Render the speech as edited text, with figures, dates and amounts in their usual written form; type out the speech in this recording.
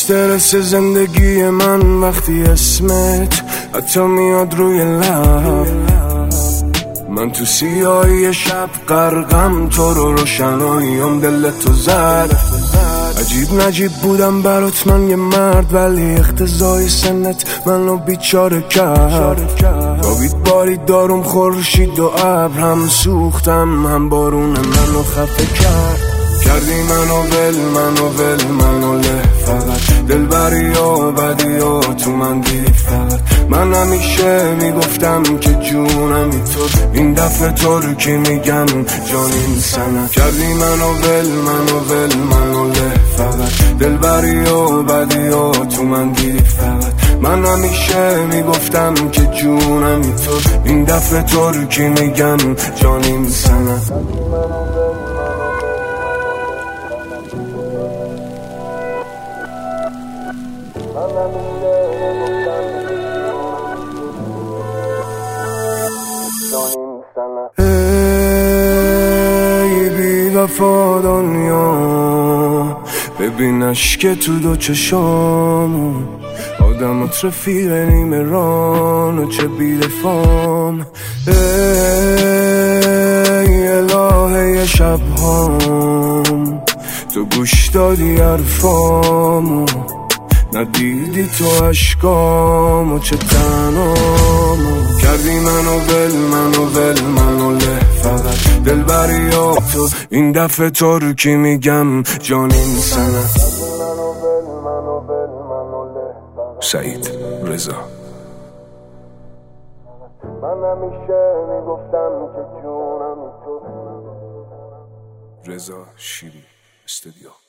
استرس زندگی من وقتی اسمت حتی میاد روی لب، من تو سیاهی شب غرقم، تو رو روشناییم دل تو زد. عجیب نجیب بودم برات من یه مرد، ولی اقتضای سنت منو بیچاره کرد. خوابید بارید دارم خورشید و ابر، هم سوختم هم بارون منو خفه کرد. کردی منو له فقط، دلبری و بدی و تو من دید فقط. من همیشه میگفتم که جونمی تو، این دفعه ترکی میگم جانیم سنت. کردی منو له فقط، دلبری و بدی و تو من دید فقط. من همیشه میگفتم که جونمی تو، این دفعه ترکی میگم جانیم سنت. ای بی وفا دنیا، ببینش که تو دو چشامو آدمات رفیق نیمه ران و چه بی دفام. ای الهه شبهام، تو گوش دادی حرفامو، ندیدی تو عشقامو چه تنامو. کردی منو له فقط، دلبری و تو، این دفعه ترکی میگم جانیم سنت. سعید رضا. من همیشه میگفتم که جونم تو. رضا شیری استودیو.